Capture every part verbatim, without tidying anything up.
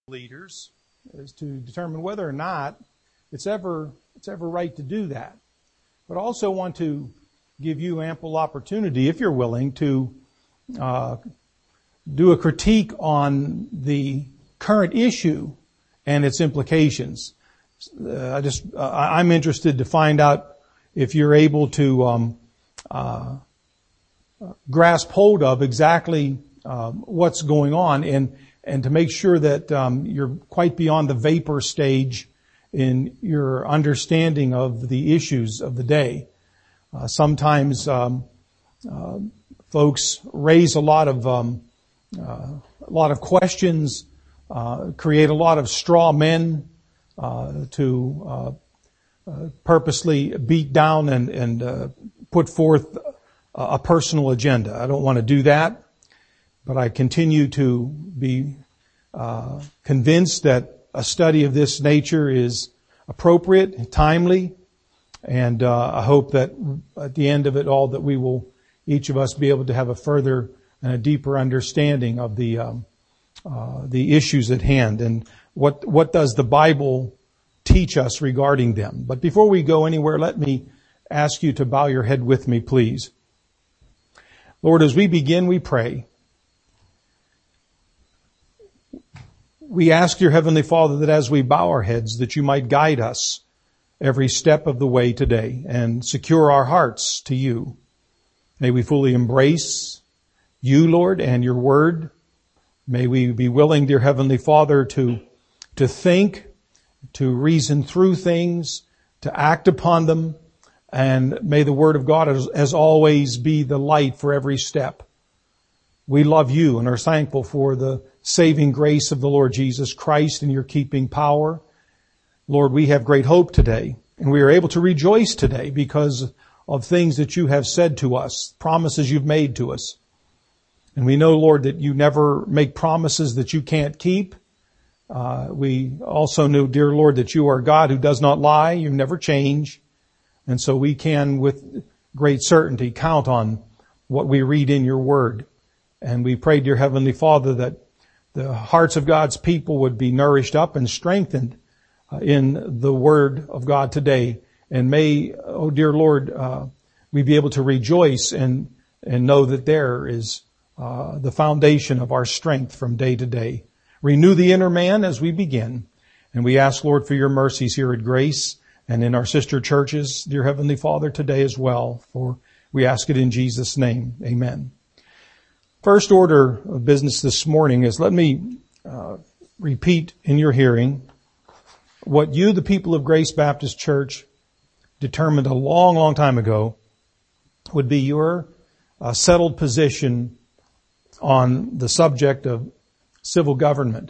leaders is to determine whether or not it's ever it's ever right to do that. But I also want to give you ample opportunity, if you're willing, to uh, do a critique on the current issue and its implications. Uh, I just uh, I'm interested to find out if you're able to um, uh, grasp hold of exactly uh, what's going on, and and to make sure that um, you're quite beyond the vapor stage in your understanding of the issues of the day. Uh, sometimes um, uh, folks raise a lot of um, uh, a lot of questions, uh, create a lot of straw men uh, to uh, uh, purposely beat down and and uh, put forth a personal agenda. I don't want to do that, but I continue to be uh, convinced that a study of this nature is appropriate, timely, and uh, I hope that at the end of it all that we will, each of us, be able to have a further and a deeper understanding of the um, uh, the issues at hand and what what does the Bible teach us regarding them. But before we go anywhere, let me ask you to bow your head with me, please. Lord, as we begin, we pray. We ask your Heavenly Father that as we bow our heads, that you might guide us every step of the way today and secure our hearts to you. May we fully embrace you, Lord, and your word. May we be willing, dear Heavenly Father, to, to think, to reason through things, to act upon them. And may the Word of God, as, as always, be the light for every step. We love you and are thankful for the saving grace of the Lord Jesus Christ and your keeping power. Lord, we have great hope today, and we are able to rejoice today because of things that you have said to us, promises you've made to us. And we know, Lord, that you never make promises that you can't keep. Uh, we also know, dear Lord, that you are God who does not lie. You never change. And so we can, with great certainty, count on what we read in your word. And we pray, dear Heavenly Father, that the hearts of God's people would be nourished up and strengthened uh, in the word of God today. And may, oh dear Lord, uh, we be able to rejoice and, and know that there is uh, the foundation of our strength from day to day. Renew the inner man as we begin. And we ask, Lord, for your mercies here at Grace and in our sister churches, dear Heavenly Father, today as well, for we ask it in Jesus' name. Amen. First order of business this morning is let me uh, repeat in your hearing what you, the people of Grace Baptist Church, determined a long, long time ago would be your uh, settled position on the subject of civil government.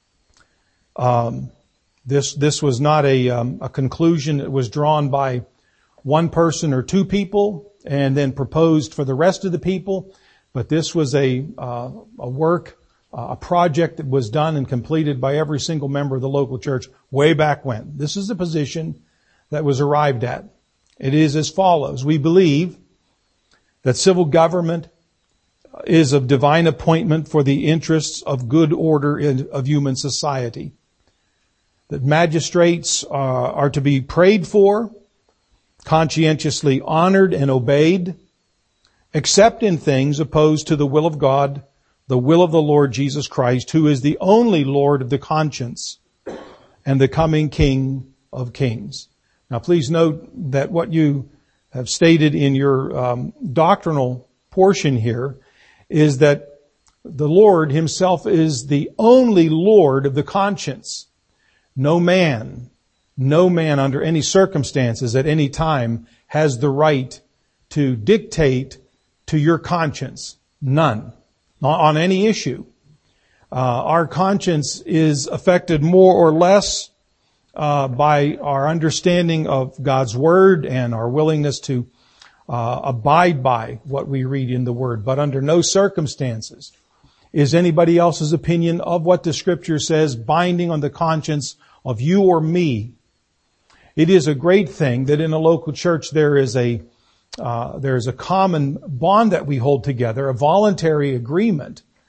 Um This, this was not a, um, a conclusion that was drawn by one person or two people and then proposed for the rest of the people, but this was a, uh, a work, uh, a project that was done and completed by every single member of the local church way back when. This is the position that was arrived at. It is as follows. We believe that civil government is of divine appointment for the interests of good order in, of human society. That magistrates uh, are to be prayed for, conscientiously honored and obeyed, except in things opposed to the will of God, the will of the Lord Jesus Christ, who is the only Lord of the conscience and the coming King of kings. Now please note that what you have stated in your um, doctrinal portion here is that the Lord himself is the only Lord of the conscience. No man, no man under any circumstances at any time has the right to dictate to your conscience. None. Not on any issue. Uh, our conscience is affected more or less uh, by our understanding of God's Word and our willingness to uh, abide by what we read in the Word. But under no circumstances is anybody else's opinion of what the Scripture says binding on the conscience of you or me. It is a great thing that in a local church there is a uh, there is a common bond that we hold together, a voluntary agreement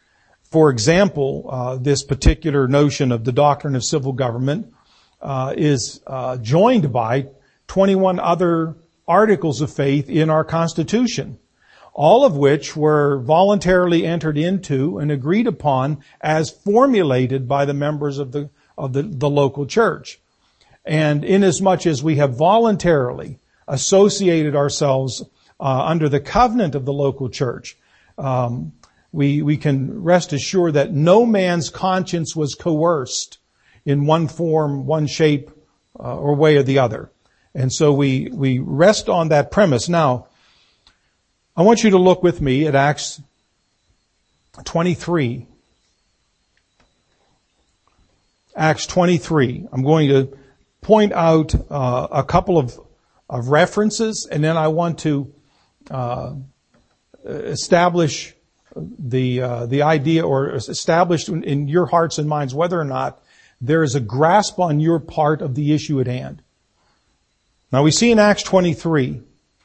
For example, uh, this particular notion of the doctrine of civil government uh, is uh, joined by twenty-one other articles of faith in our Constitution, all of which were voluntarily entered into and agreed upon as formulated by the members of the of the, the local church. And inasmuch as we have voluntarily associated ourselves uh, under the covenant of the local church, um, we we can rest assured that no man's conscience was coerced in one form, one shape, uh, or way or the other. And so we we rest on that premise. Now, I want you to look with me at Acts twenty-three. Acts twenty-three. I'm going to point out uh, a couple of, of references, and then I want to uh, establish the uh, the idea, or establish in, in your hearts and minds whether or not there is a grasp on your part of the issue at hand. Now we see in Acts twenty-three,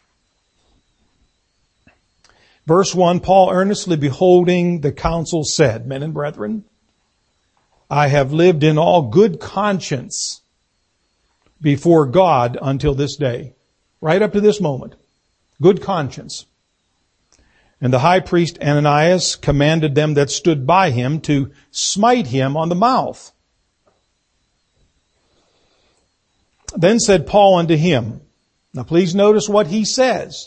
verse one, Paul, earnestly beholding the council, said, Men and brethren, I have lived in all good conscience before God until this day. Right up to this moment. Good conscience. And the high priest Ananias commanded them that stood by him to smite him on the mouth. Then said Paul unto him, now please notice what he says.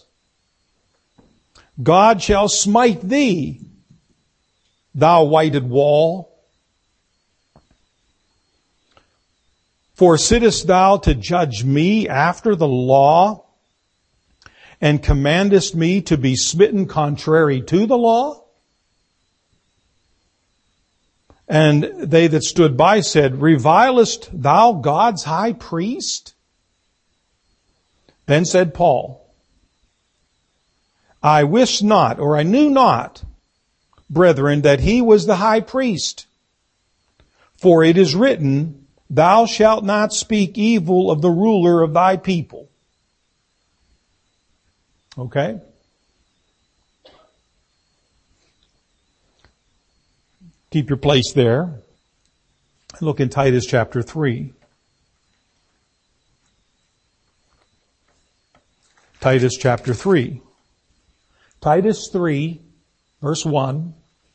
God shall smite thee, thou whited wall. For sittest thou to judge me after the law, and commandest me to be smitten contrary to the law? And they that stood by said, Revilest thou God's high priest? Then said Paul, I wist not, or I knew not, brethren, that he was the high priest. For it is written, Thou shalt not speak evil of the ruler of thy people. Okay? Keep your place there. Look in Titus chapter three. Titus chapter three. Titus three, verse one.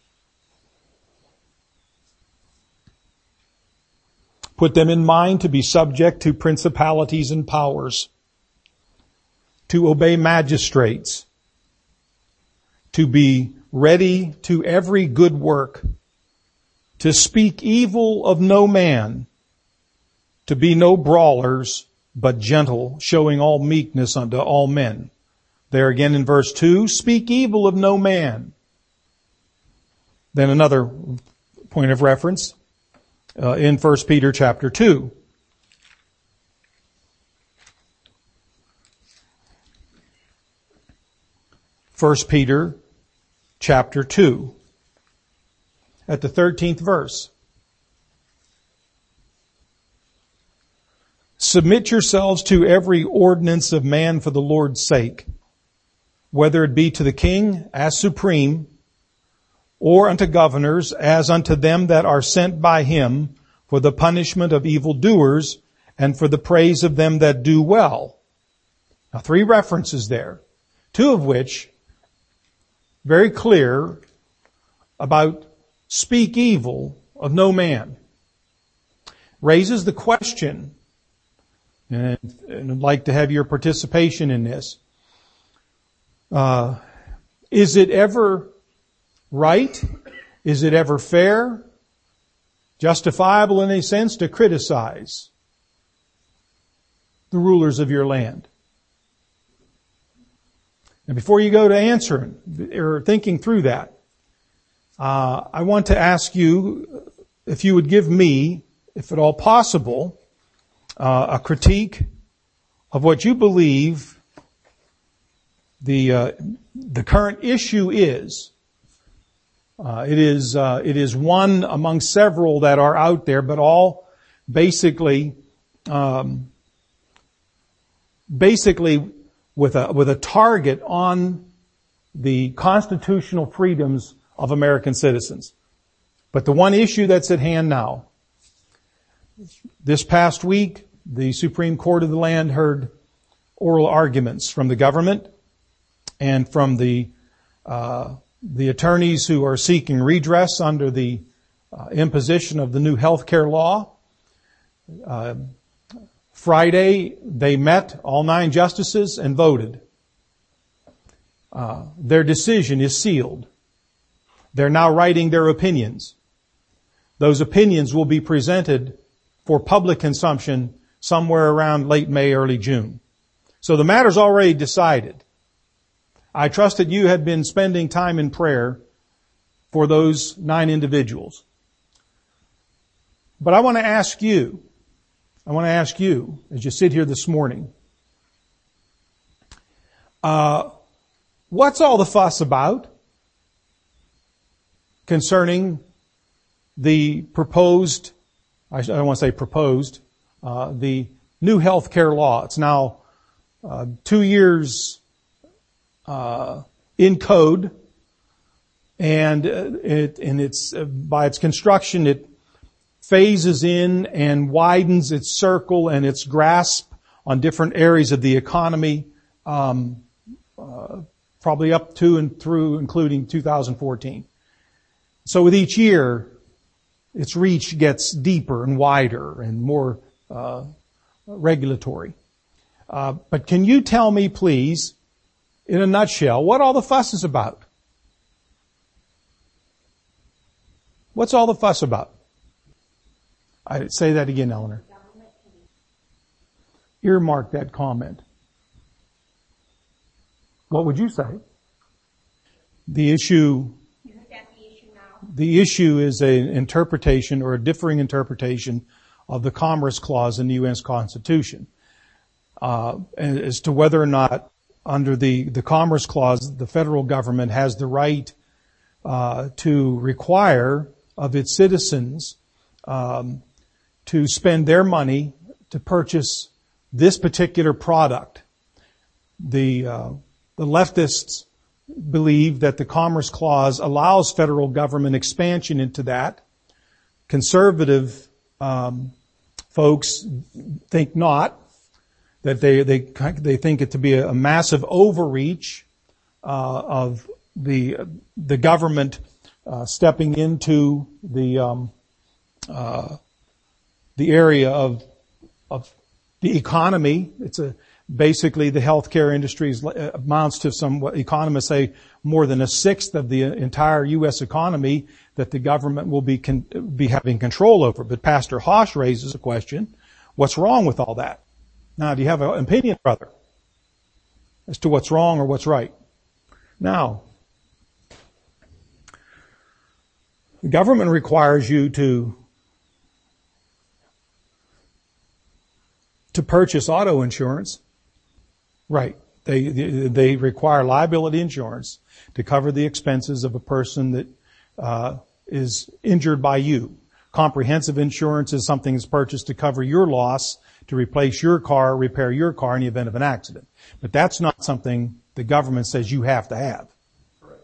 Put them in mind to be subject to principalities and powers, to obey magistrates, to be ready to every good work, to speak evil of no man, to be no brawlers, but gentle, showing all meekness unto all men. There again in verse two, speak evil of no man. Then another point of reference uh, in First Peter chapter two. First Peter chapter two. At the thirteenth verse. Submit yourselves to every ordinance of man for the Lord's sake, whether it be to the king as supreme, or unto governors as unto them that are sent by him for the punishment of evildoers and for the praise of them that do well. Now, three references there, two of which very clear about speak evil of no man. Raises the question, and, and I'd like to have your participation in this. Uh, is it ever right? Is it ever fair? Justifiable in a sense to criticize the rulers of your land? And before you go to answering or thinking through that, Uh, I want to ask you if you would give me, if at all possible, uh, a critique of what you believe the uh, the current issue is. Uh, it is uh, it is one among several that are out there, but all basically um, basically with a with a target on the constitutional freedoms of American citizens. But the one issue that's at hand now, this past week, the Supreme Court of the land heard oral arguments from the government and from the uh, the attorneys who are seeking redress under the uh, imposition of the new health care law. Uh, Friday, they met, all nine justices, and voted. Uh, their decision is sealed. They're now writing their opinions. Those opinions will be presented for public consumption somewhere around late May, early June. So the matter's already decided. I trust that you had been spending time in prayer for those nine individuals. But I want to ask you, I want to ask you, as you sit here this morning, uh, what's all the fuss about concerning the proposed, I don't want to say proposed, uh, the new health care law? It's now uh, two years uh, in code, and uh, it, and it's uh, by its construction, it phases in and widens its circle and its grasp on different areas of the economy, um, uh, probably up to and through, including two thousand fourteen. So with each year, its reach gets deeper and wider and more uh, regulatory. Uh, but can you tell me, please, in a nutshell, what all the fuss is about? What's all the fuss about? I say that again, Eleanor. Earmark that comment. What would you say? The issue, the issue is an interpretation or a differing interpretation of the Commerce Clause in the U S Constitution. Uh, as to whether or not under the, the Commerce Clause, the federal government has the right uh, to require of its citizens um, to spend their money to purchase this particular product. The uh, the leftists believe that the Commerce Clause allows federal government expansion into that. Conservative um, folks think not. That they they they think it to be a, a massive overreach uh, of the the government uh, stepping into the um, uh, the area of of the economy. It's a basically the healthcare industry is, uh, amounts to some what economists say more than a sixth of the entire U S economy that the government will be con- be having control over. But Pastor Hosh raises a question: what's wrong with all that? Now, do you have an opinion, brother, as to what's wrong or what's right? Now, the government requires you to to purchase auto insurance. Right. They they require liability insurance to cover the expenses of a person that uh, is injured by you. Comprehensive insurance is something that's purchased to cover your loss, to replace your car, repair your car in the event of an accident. But that's not something the government says you have to have. Correct.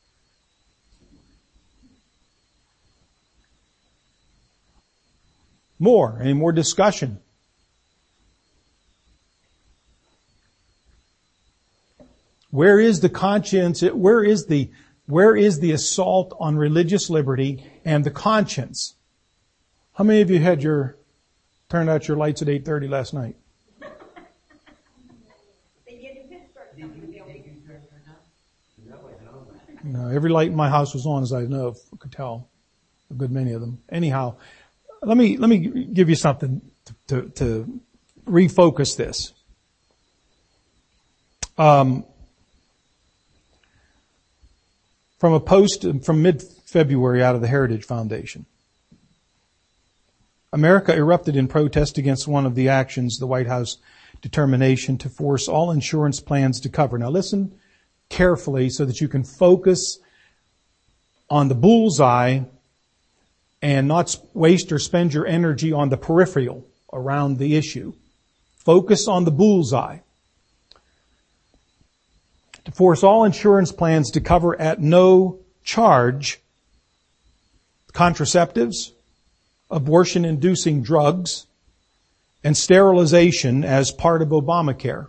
More, any more discussion? Where is the conscience, where is the, where is the assault on religious liberty and the conscience? How many of you had your, turned out your lights at eight thirty last night? No, every light in my house was on, as I know, of, could tell, a good many of them. Anyhow, let me, let me give you something to, to, to refocus this. Um, from a post from mid-February out of the Heritage Foundation. America erupted in protest against one of the actions, the White House determination to force all insurance plans to cover. Now listen carefully so that you can focus on the bullseye and not waste or spend your energy on the peripheral around the issue. Focus on the bullseye. To force all insurance plans to cover at no charge contraceptives, abortion-inducing drugs, and sterilization as part of Obamacare.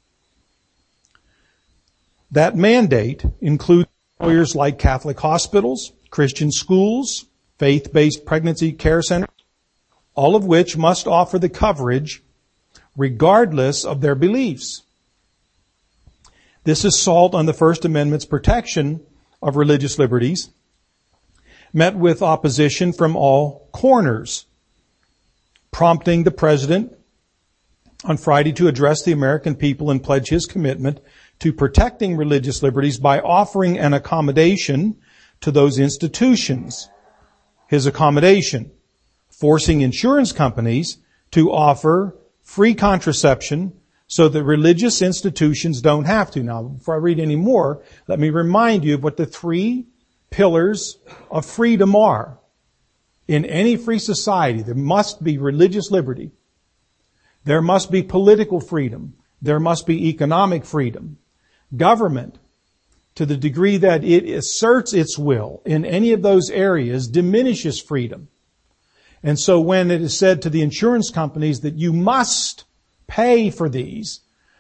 That mandate includes employers like Catholic hospitals, Christian schools, faith-based pregnancy care centers, all of which must offer the coverage regardless of their beliefs. This assault on the First Amendment's protection of religious liberties met with opposition from all corners, prompting the President on Friday to address the American people and pledge his commitment to protecting religious liberties by offering an accommodation to those institutions. His accommodation, forcing insurance companies to offer free contraception so that religious institutions don't have to. Now, before I read any more, let me remind you of what the three pillars of freedom are. In any free society, there must be religious liberty. There must be political freedom. There must be economic freedom. Government, to the degree that it asserts its will in any of those areas, diminishes freedom. And so when it is said to the insurance companies that you must pay for these,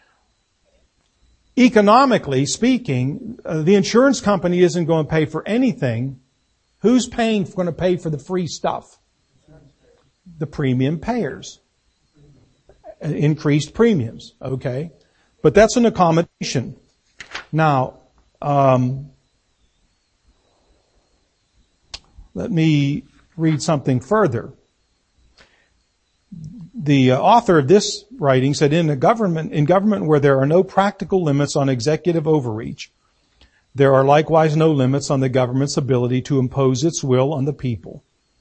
economically speaking, uh, the insurance company isn't going to pay for anything. Who's paying, going to pay for the free stuff? The premium payers. Increased premiums, okay? But that's an accommodation. Now, um, let me read something further. The uh, author of this writing said, in a government, in government where there are no practical limits on executive overreach, there are likewise no limits on the government's ability to impose its will on the people.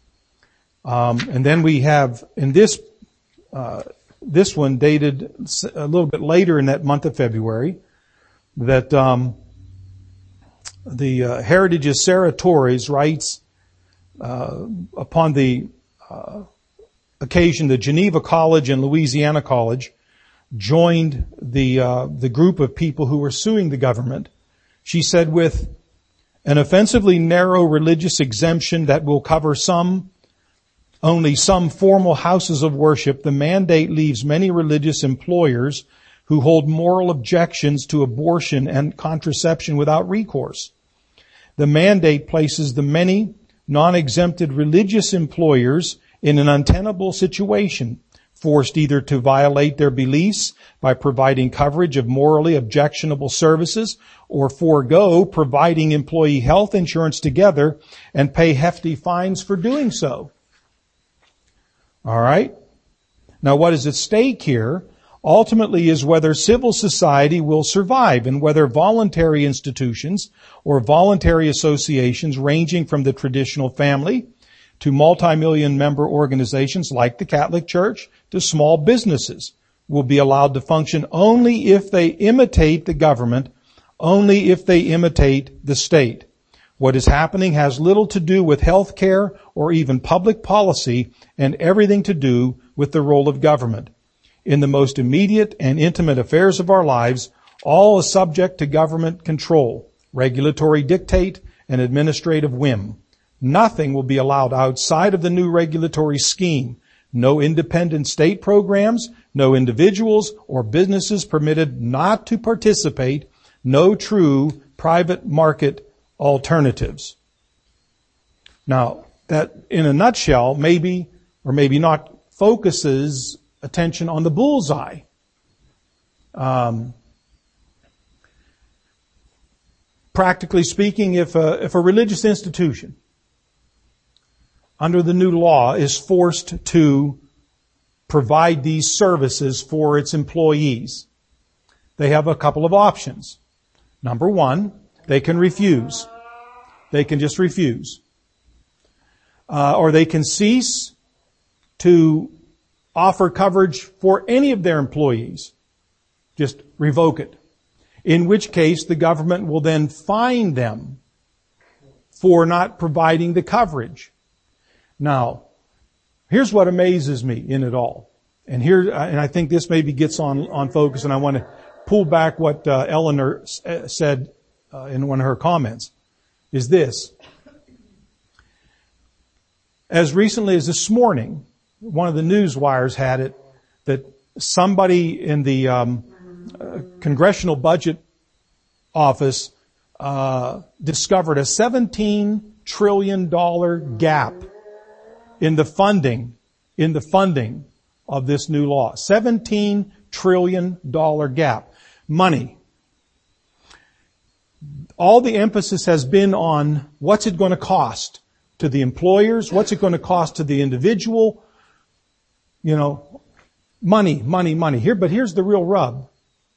Um, and then we have, in this, uh, this one dated a little bit later in that month of February, that um, the uh, Heritage's Sarah Torres writes, uh, upon the uh, occasion that Geneva College and Louisiana College joined the uh, the group of people who were suing the government. She said, with an offensively narrow religious exemption that will cover some, only some formal houses of worship, the mandate leaves many religious employers who hold moral objections to abortion and contraception without recourse. The mandate places the many non-exempted religious employers in an untenable situation, forced either to violate their beliefs by providing coverage of morally objectionable services or forego providing employee health insurance together and pay hefty fines for doing so. All right? Now, what is at stake here ultimately is whether civil society will survive and whether voluntary institutions or voluntary associations ranging from the traditional family to multi-million member organizations like the Catholic Church to small businesses will be allowed to function only if they imitate the government, only if they imitate the state. What is happening has little to do with health care or even public policy and everything to do with the role of government. In the most immediate and intimate affairs of our lives, all is subject to government control, regulatory dictate, and administrative whim. Nothing will be allowed outside of the new regulatory scheme. No independent state programs, no individuals or businesses permitted not to participate, no true private market alternatives. Now, that in a nutshell, maybe or maybe not focuses attention on the bullseye. Um, practically speaking, if a, if a religious institution under the new law is forced to provide these services for its employees, they have a couple of options. Number one, they can refuse. They can just refuse. Uh, or they can cease to offer coverage for any of their employees. Just revoke it. In which case, the government will then fine them for not providing the coverage. Now, here's what amazes me in it all. And here, and I think this maybe gets on, on focus, and I want to pull back what uh, Eleanor said uh, in one of her comments, is this. As recently as this morning, one of the news wires had it that somebody in the um, uh, Congressional Budget Office uh, discovered a seventeen trillion dollars gap in the funding, in the funding of this new law. seventeen trillion dollars gap. Money. All the emphasis has been on what's it going to cost to the employers, what's it going to cost to the individual, you know, money, money, money. Here, but here's the real rub.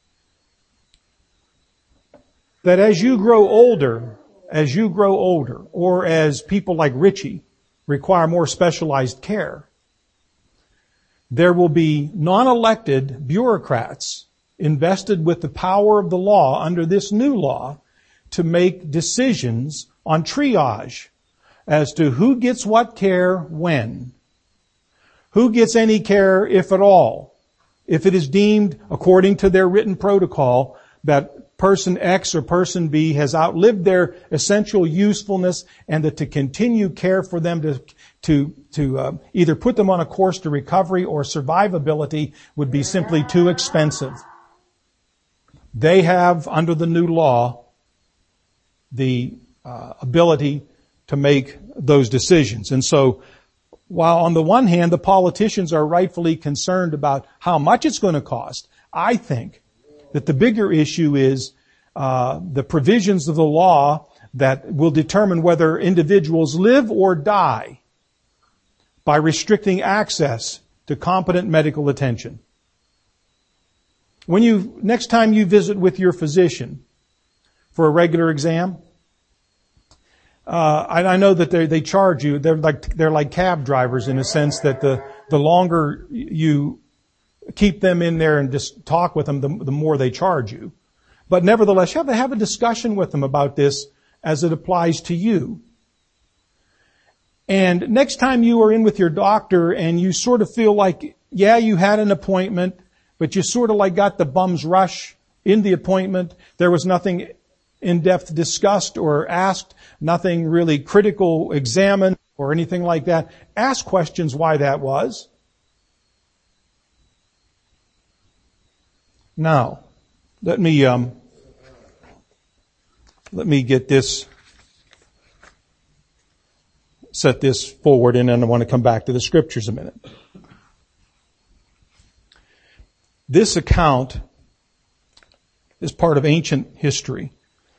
That as you grow older, as you grow older, or as people like Richie require more specialized care, there will be non-elected bureaucrats invested with the power of the law under this new law to make decisions on triage as to who gets what care when, who gets any care if at all, if it is deemed according to their written protocol that person X or person B has outlived their essential usefulness and that to continue care for them to to to uh, either put them on a course to recovery or survivability would be simply too expensive. They have, under the new law, the uh, ability to make those decisions. And so, while on the one hand the politicians are rightfully concerned about how much it's going to cost, I think that the bigger issue is uh, the provisions of the law that will determine whether individuals live or die by restricting access to competent medical attention. When you, next time you visit with your physician for a regular exam, uh, I, I know that they, they charge you, they're like, they're like cab drivers in a sense that the, the longer you keep them in there and just talk with them, the, the more they charge you. But nevertheless, you have to have a discussion with them about this as it applies to you. And next time you are in with your doctor and you sort of feel like, yeah, you had an appointment, but you sort of like got the bum's rush in the appointment. There was nothing in-depth discussed or asked, nothing really critical examined or anything like that. Ask questions why that was. Now, let me, um, let me get this, set this forward, and then I want to come back to the scriptures a minute. This account is part of ancient history.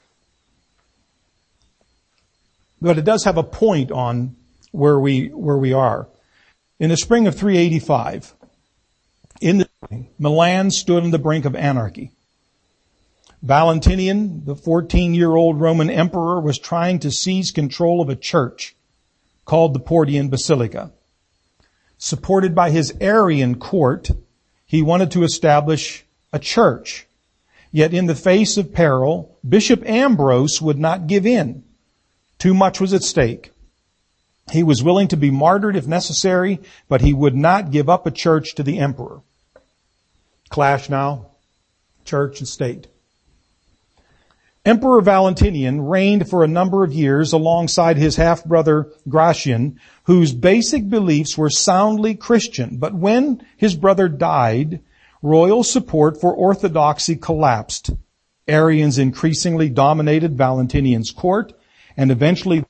But it does have a point on where we, where we are. In the spring of three eighty-five, in the spring, Milan stood on the brink of anarchy. Valentinian, the fourteen-year-old Roman emperor, was trying to seize control of a church called the Portian Basilica. Supported by his Arian court, he wanted to establish a church. Yet in the face of peril, Bishop Ambrose would not give in. Too much was at stake. He was willing to be martyred if necessary, but he would not give up a church to the emperor. Clash now, church and state. Emperor Valentinian reigned for a number of years alongside his half-brother Gratian, whose basic beliefs were soundly Christian. But when his brother died, royal support for orthodoxy collapsed. Arians increasingly dominated Valentinian's court, and eventually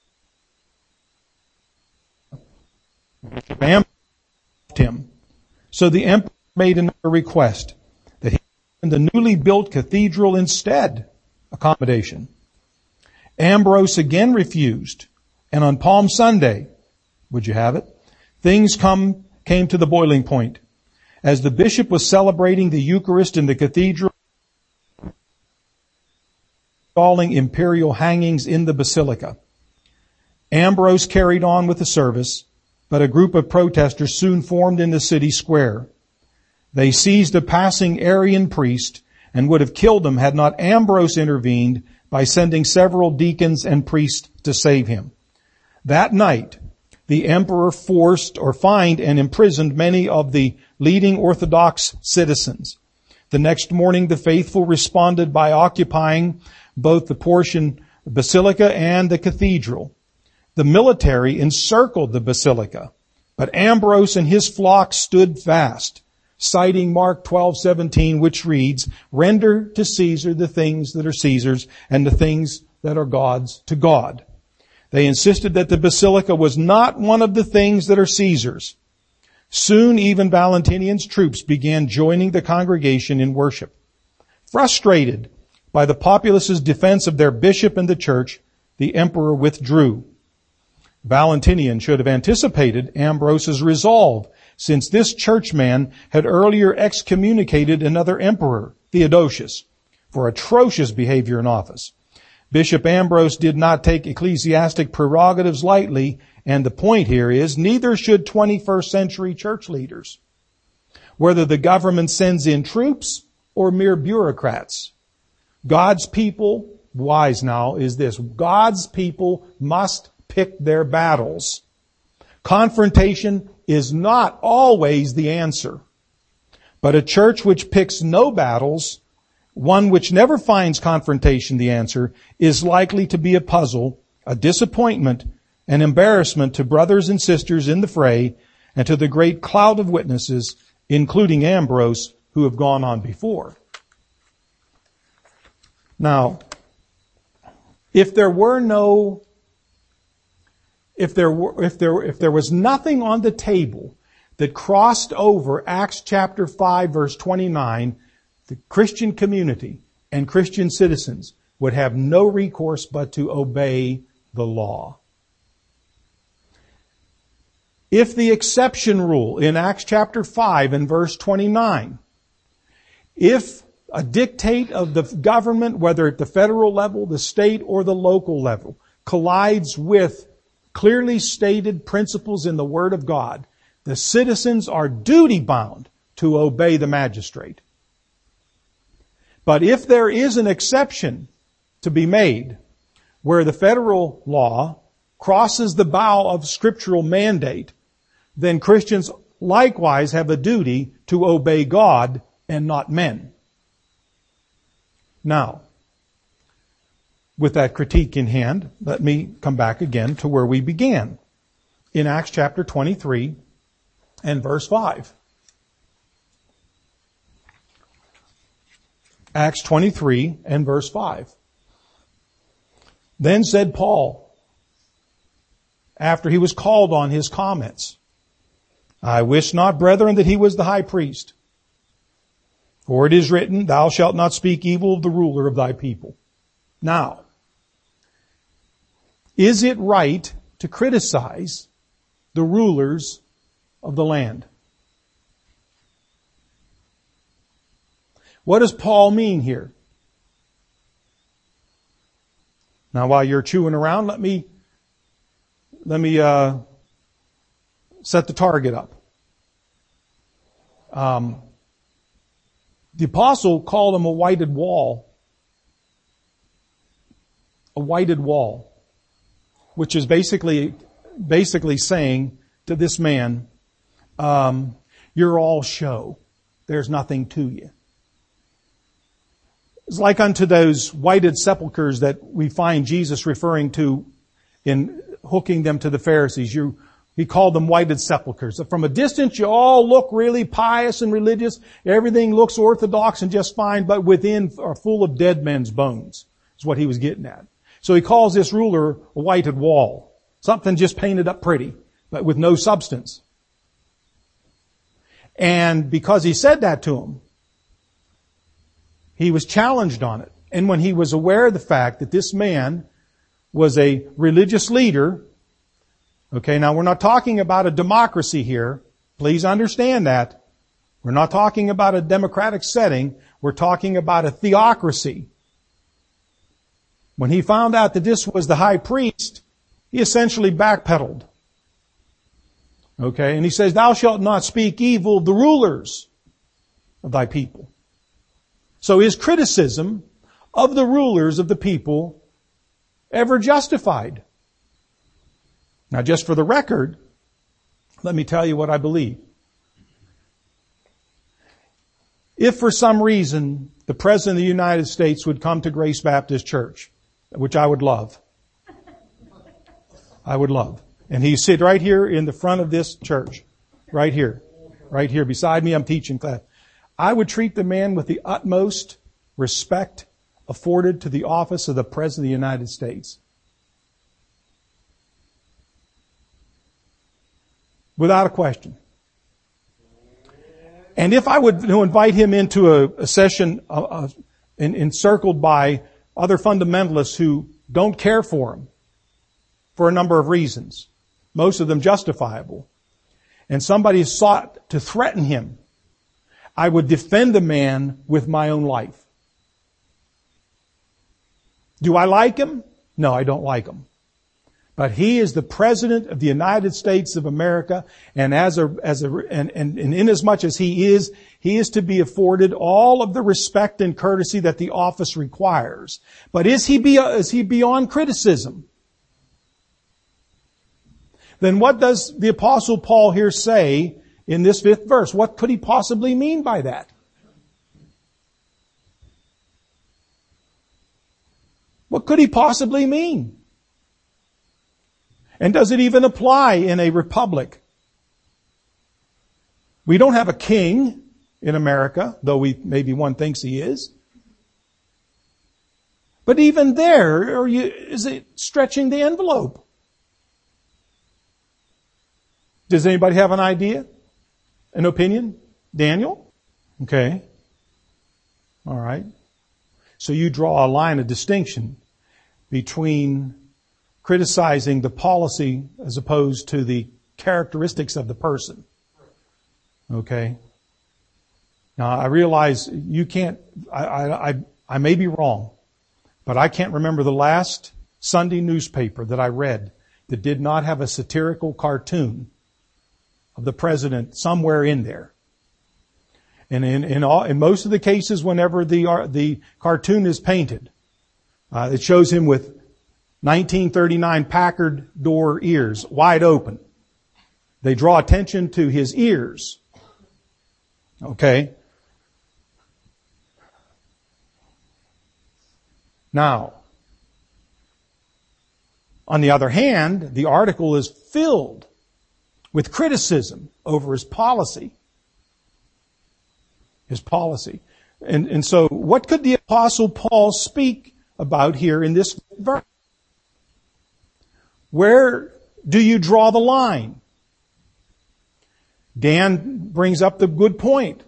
him. So the emperor made another request, that he in the newly built cathedral instead accommodation. Ambrose again refused, and on Palm Sunday, would you have it, things come came to the boiling point. As the bishop was celebrating the Eucharist in the cathedral, installing imperial hangings in the basilica. Ambrose carried on with the service, but a group of protesters soon formed in the city square. They seized a passing Arian priest and would have killed him had not Ambrose intervened by sending several deacons and priests to save him. That night, the emperor forced or fined and imprisoned many of the leading Orthodox citizens. The next morning, the faithful responded by occupying both the Portian Basilica and the cathedral. the military encircled the basilica, but Ambrose and his flock stood fast, citing Mark twelve seventeen, which reads, "Render to Caesar the things that are Caesar's, and the things that are God's to God." They insisted that the basilica was not one of the things that are Caesar's. Soon even Valentinian's troops began joining the congregation in worship. Frustrated by the populace's defense of their bishop and the church, the emperor withdrew. Valentinian should have anticipated Ambrose's resolve, since this churchman had earlier excommunicated another emperor, Theodosius, for atrocious behavior in office. Bishop Ambrose did not take ecclesiastic prerogatives lightly, and the point here is neither should twenty-first century church leaders, whether the government sends in troops or mere bureaucrats. God's people, wise now is this, God's people must pick their battles. Confrontation is not always the answer, but a church which picks no battles, one which never finds confrontation the answer, is likely to be a puzzle, a disappointment, an embarrassment to brothers and sisters in the fray, and to the great cloud of witnesses, including Ambrose, who have gone on before. Now, if there were no, if there were, if there, if there was nothing on the table that crossed over Acts chapter five verse twenty-nine, the Christian community and Christian citizens would have no recourse but to obey the law. If the exception rule in Acts chapter five and verse twenty-nine, if a dictate of the government, whether at the federal level, the state, or the local level, collides with clearly stated principles in the Word of God, the citizens are duty-bound to obey the magistrate. But if there is an exception to be made where the federal law crosses the bow of scriptural mandate, then Christians likewise have a duty to obey God and not men. Now, with that critique in hand, let me come back again to where we began, in Acts chapter twenty-three and verse five. Acts twenty-three and verse five. Then said Paul, after he was called on his comments, "I wish not, brethren, that he was the high priest. For it is written, thou shalt not speak evil of the ruler of thy people." Now, is it right to criticize the rulers of the land? What does Paul mean here? Now, while you're chewing around, let me let me uh, set the target up. Um, the apostle called him a whited wall, a whited wall, which is basically basically saying to this man, um, "You're all show. There's nothing to you." It's like unto those whited sepulchres that we find Jesus referring to in hooking them to the Pharisees. You, he called them whited sepulchres. From a distance, you all look really pious and religious. Everything looks orthodox and just fine, but within are full of dead men's bones, is what he was getting at. So he calls this ruler a whited wall. Something just painted up pretty, but with no substance. And because he said that to him, he was challenged on it. And when he was aware of the fact that this man was a religious leader, okay, now we're not talking about a democracy here. Please understand that. We're not talking about a democratic setting. We're talking about a theocracy. When he found out that this was the high priest, he essentially backpedaled. Okay, and he says, "Thou shalt not speak evil of the rulers of thy people." So is criticism of the rulers of the people ever justified? Now, just for the record, let me tell you what I believe. If for some reason the President of the United States would come to Grace Baptist Church, which I would love, I would love. And he sit right here in the front of this church. Right here. Right here beside me. I'm teaching class. I would treat the man with the utmost respect afforded to the office of the President of the United States. Without a question. And if I would invite him into a, a session uh, uh, en- encircled by other fundamentalists who don't care for him for a number of reasons, most of them justifiable, and somebody sought to threaten him, I would defend the man with my own life. Do I like him? No, I don't like him. But he is the President of the United States of America, and as a, as a, and, and, and inasmuch as he is, he is to be afforded all of the respect and courtesy that the office requires. But is he be, is he beyond criticism? Then what does the Apostle Paul here say in this fifth verse? What could he possibly mean by that? What could he possibly mean? And does it even apply in a republic? We don't have a king in America, though we maybe one thinks he is. But even there, are you, is it stretching the envelope? Does anybody have an idea? An opinion? Daniel? Okay. All right. So you draw a line of distinction between criticizing the policy as opposed to the characteristics of the person. Okay. Now I realize you can't, I, I, I, I may be wrong, but I can't remember the last Sunday newspaper that I read that did not have a satirical cartoon of the president somewhere in there. And in, in all, in most of the cases, whenever the, uh, the cartoon is painted, uh, it shows him with nineteen thirty-nine Packard door ears wide open. They draw attention to his ears. Okay. Now, on the other hand, the article is filled with criticism over his policy. His policy. And, and so what could the Apostle Paul speak about here in this verse? Where do you draw the line? Dan brings up the good point.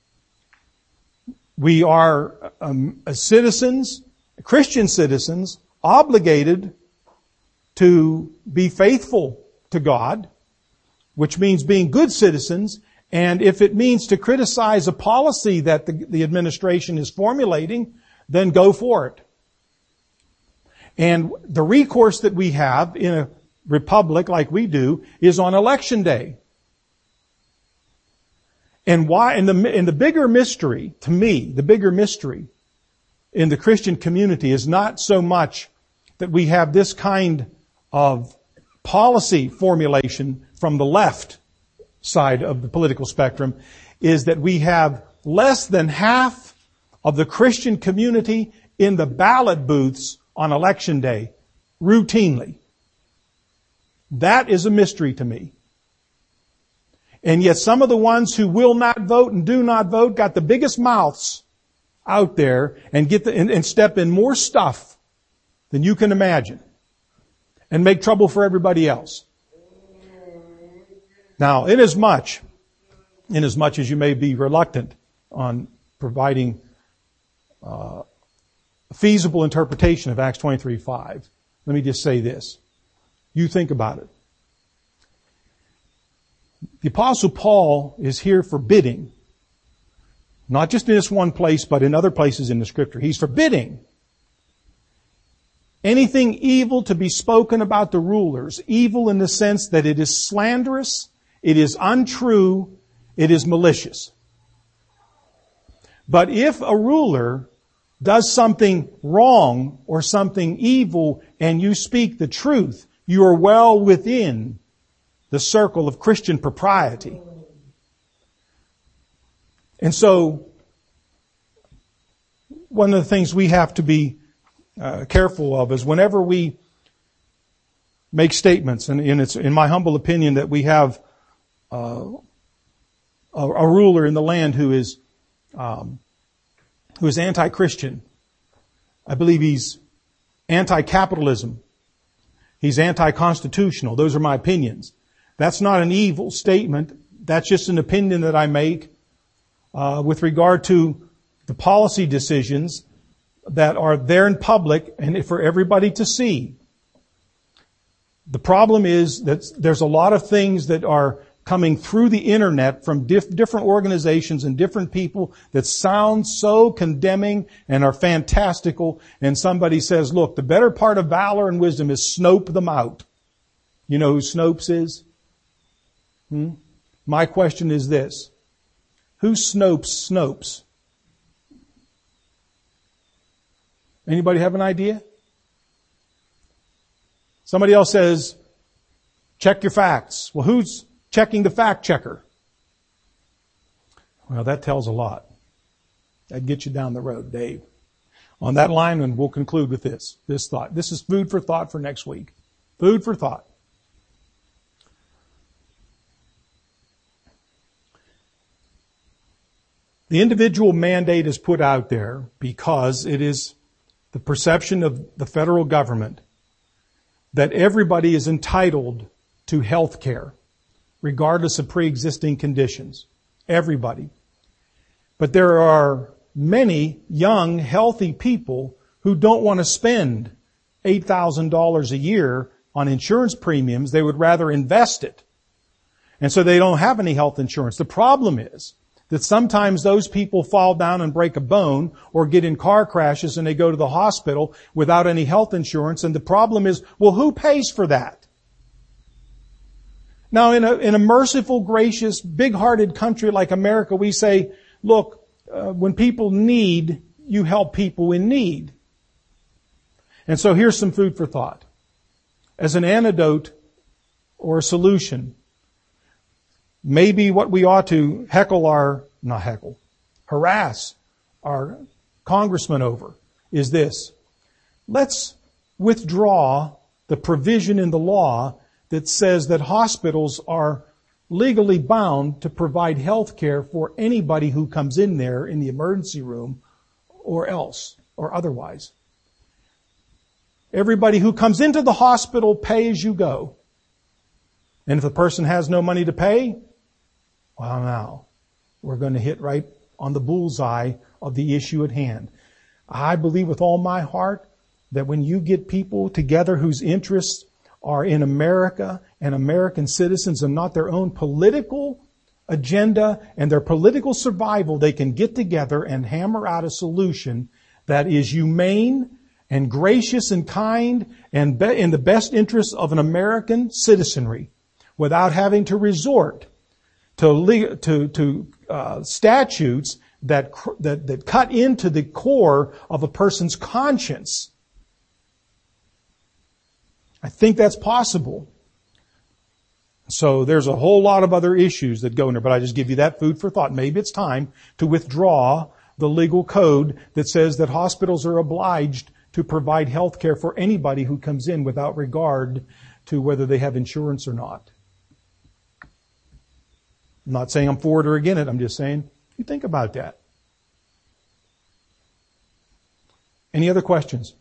We are um, as citizens, Christian citizens, obligated to be faithful to God, which means being good citizens. And if it means to criticize a policy that the, the administration is formulating, then go for it. And the recourse that we have in a republic like we do is on election day. And why, and the, and the bigger mystery, to me, the bigger mystery in the Christian community is not so much that we have this kind of policy formulation from the left side of the political spectrum, is that we have less than half of the Christian community in the ballot booths on election day, routinely. That is a mystery to me. And yet some of the ones who will not vote and do not vote got the biggest mouths out there and get the, and, and step in more stuff than you can imagine and make trouble for everybody else. Now, inasmuch, inasmuch as you may be reluctant on providing uh, a feasible interpretation of Acts twenty-three five, let me just say this. You think about it. The Apostle Paul is here forbidding, not just in this one place, but in other places in the Scripture. He's forbidding anything evil to be spoken about the rulers. Evil in the sense that it is slanderous, it is untrue, it is malicious. But if a ruler does something wrong or something evil and you speak the truth, you are well within the circle of Christian propriety. And so, one of the things we have to be uh, careful of is whenever we make statements, and, and it's in my humble opinion that we have uh, a, a ruler in the land who is um, who is anti-Christian. I believe he's anti-capitalism. He's anti-constitutional. Those are my opinions. That's not an evil statement. That's just an opinion that I make uh, with regard to the policy decisions that are there in public and for everybody to see. The problem is that there's a lot of things that are coming through the internet from diff- different organizations and different people that sound so condemning and are fantastical. And somebody says, look, the better part of valor and wisdom is Snope them out. You know who Snopes is? Hmm? My question is this. Who Snopes Snopes? Anybody have an idea? Somebody else says, check your facts. Well, who's checking the fact checker? Well, that tells a lot. That gets you down the road, Dave. On that line, and we'll conclude with this, this thought. This is food for thought for next week. Food for thought. The individual mandate is put out there because it is the perception of the federal government that everybody is entitled to health care, regardless of pre-existing conditions. Everybody. But there are many young, healthy people who don't want to spend eight thousand dollars a year on insurance premiums. They would rather invest it. And so they don't have any health insurance. The problem is that sometimes those people fall down and break a bone or get in car crashes and they go to the hospital without any health insurance. And the problem is, well, who pays for that? Now, in a, in a merciful, gracious, big-hearted country like America, we say, look, uh, when people need, you help people in need. And so here's some food for thought. As an antidote or a solution, maybe what we ought to heckle our, not heckle, harass our congressman over is this. Let's withdraw the provision in the law that says that hospitals are legally bound to provide health care for anybody who comes in there in the emergency room or else, or otherwise. Everybody who comes into the hospital, pay as you go. And if the person has no money to pay, well, now, we're going to hit right on the bullseye of the issue at hand. I believe with all my heart that when you get people together whose interests are in America and American citizens and not their own political agenda and their political survival, they can get together and hammer out a solution that is humane and gracious and kind and be- in the best interests of an American citizenry without having to resort to le- to, to uh, statutes that, cr- that that cut into the core of a person's conscience. I think that's possible. So there's a whole lot of other issues that go in there, but I just give you that food for thought. Maybe it's time to withdraw the legal code that says that hospitals are obliged to provide health care for anybody who comes in without regard to whether they have insurance or not. I'm not saying I'm for it or against it. I'm just saying you think about that. Any other questions?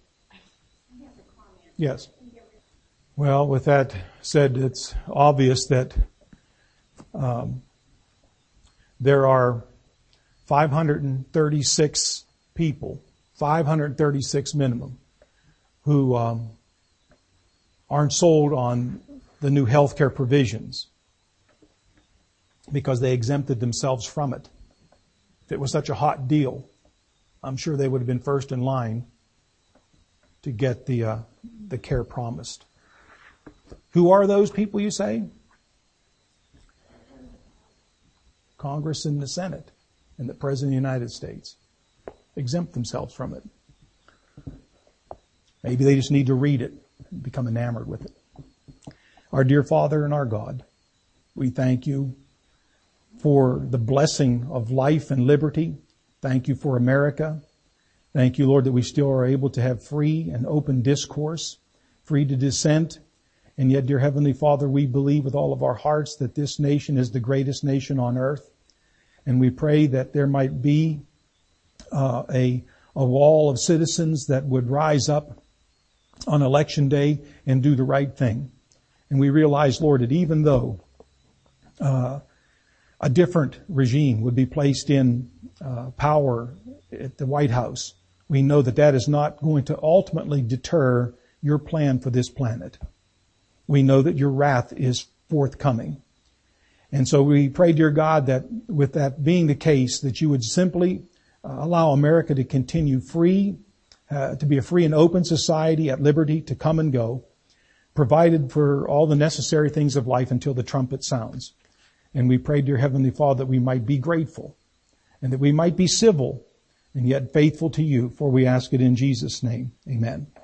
Yes. Well, with that said, it's obvious that um, there are five hundred thirty-six people, five hundred thirty-six minimum, who um, aren't sold on the new health care provisions because they exempted themselves from it. If it was such a hot deal, I'm sure they would have been first in line to get the uh, the care promised. Who are those people, you say? Congress and the Senate and the President of the United States exempt themselves from it. Maybe they just need to read it and become enamored with it. Our dear Father and our God, we thank you for the blessing of life and liberty. Thank you for America. Thank you, Lord, that we still are able to have free and open discourse, free to dissent, And yet, dear Heavenly Father, we believe with all of our hearts that this nation is the greatest nation on earth. And we pray that there might be uh, a, a wall of citizens that would rise up on election day and do the right thing. And we realize, Lord, that even though uh, a different regime would be placed in uh, power at the White House, we know that that is not going to ultimately deter your plan for this planet. We know that your wrath is forthcoming. And so we pray, dear God, that with that being the case, that you would simply uh, allow America to continue free, uh, to be a free and open society at liberty to come and go, provided for all the necessary things of life until the trumpet sounds. And we pray, dear Heavenly Father, that we might be grateful and that we might be civil and yet faithful to you, for we ask it in Jesus' name. Amen.